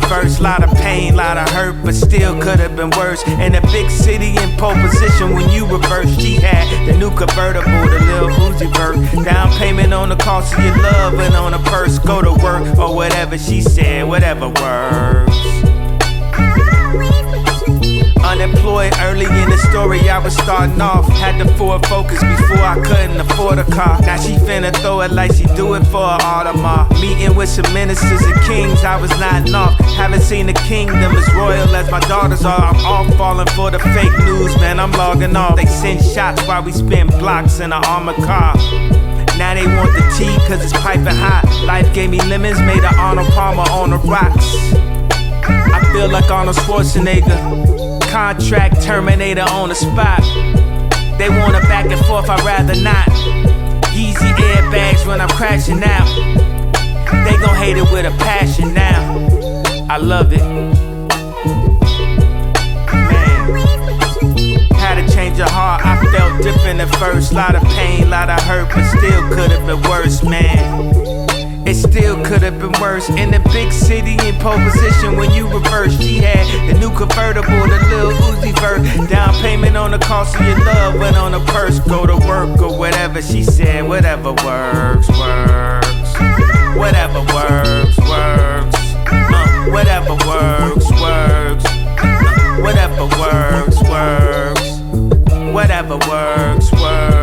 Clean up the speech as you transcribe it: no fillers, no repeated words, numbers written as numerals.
first. Lot of pain, lot of hurt, but still could have been worse. In a big city in pole position when you reverse. She had the new convertible, the Lil Uzi Vert. Down payment on the cost of your love and on a purse. Go to work or whatever she said, whatever works. Unemployed early in the story, I was starting off. Had to Ford Focus before I couldn't afford a car. Now she finna throw it like she do it for an Audemars. Meeting with some ministers and kings, I was nodding off. Haven't seen the kingdom as royal as my daughters are. I'm all falling for the fake news, man, I'm logging off. They send shots while we spin blocks in an armored car. Now they want the tea cause it's piping hot. Life gave me lemons, made an Arnold Palmer on the rocks. I feel like Arnold Schwarzenegger. Contract terminator on the spot. They want it back and forth, I'd rather not. Yeezy airbags when I'm crashing out. They gon' hate it with a passion now. I love it. Man, had to change your heart, I felt different at first. Lot of pain, lot of hurt, but still could've been worse, man. It still could have been worse. In the big city in pole position when you reverse. She had the new convertible, the Lil Uzi Vert. Down payment on the cost of your love went on a purse. Go to work or whatever she said, whatever works, works. Whatever works, works. Whatever works, works. Whatever works, works. Whatever works, works.